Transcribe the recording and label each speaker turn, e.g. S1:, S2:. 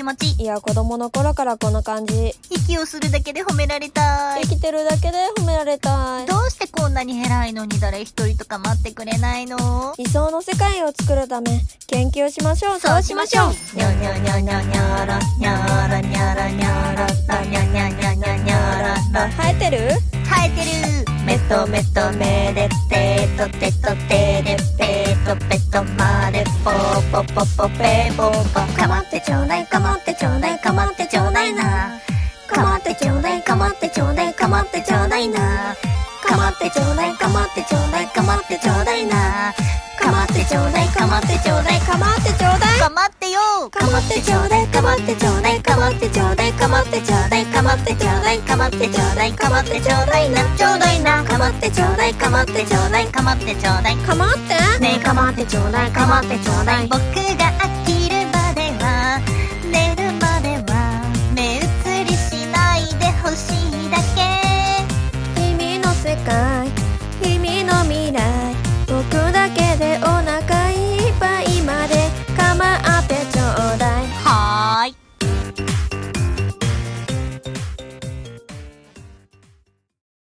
S1: もち。
S2: いや、子供の頃からこの感じ。
S1: 息をするだけで褒められたい。
S2: 生きてるだけで褒められたい。
S1: どうしてこんなに偉いのに誰一人とか待ってくれないの？
S2: 理想の世界を作るため研究しましょう。
S1: そうしましょう。にゃにゃにゃにゃにゃらにゃらにゃらにゃらにゃにゃにゃにゃにゃら。
S2: 生えてる？
S1: 生えてる。メトメトメレテトテトテレペトペトマレポポポポペポポ。かまってちょうだいかまってちょうだいかまってちょうだいな。かまってちょうだいかまってちょうだいかまってちょうだいな。かまってちょうだいかまってちょうだいかまってちょうだいな。かまってちょうだいかまってちょうだいかまってちょうだいかまってよ。かまってちょうだいかまってちょうだいかまってちょうだいかまってちょうだいかまってちょうだいかまってちょうだいかまってちょうだいなちょうだいな。かまってちょうだいかまってちょうだいかまってちょうだいかまってねえかまってちょうだいかまってちょうだい。僕が